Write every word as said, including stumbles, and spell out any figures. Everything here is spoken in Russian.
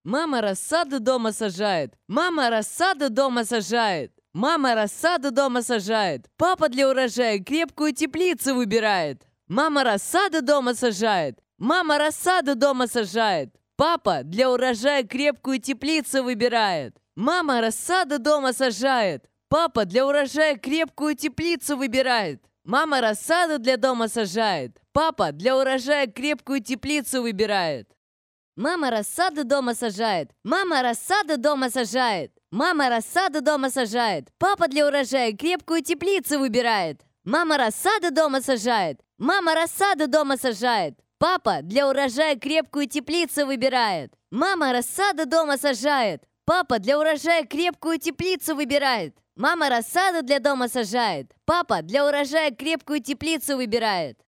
Мама рассаду дома сажает. Мама рассаду дома сажает. Мама рассаду дома сажает. Папа для урожая крепкую теплицу выбирает. Мама рассаду дома сажает. Мама рассаду дома сажает. Папа для урожая крепкую теплицу выбирает. Мама рассаду дома сажает. Папа для урожая крепкую теплицу выбирает. Мама рассаду для дома сажает. Папа для урожая крепкую теплицу выбирает. Мама рассаду дома сажает. Мама рассаду дома сажает. Мама рассаду дома сажает. Папа для урожая крепкую теплицу выбирает. Мама рассаду дома сажает. Мама рассаду дома сажает. Папа для урожая крепкую теплицу выбирает. Мама рассаду дома сажает. Папа для урожая крепкую теплицу выбирает. Мама рассаду для дома сажает. Папа для урожая крепкую теплицу выбирает.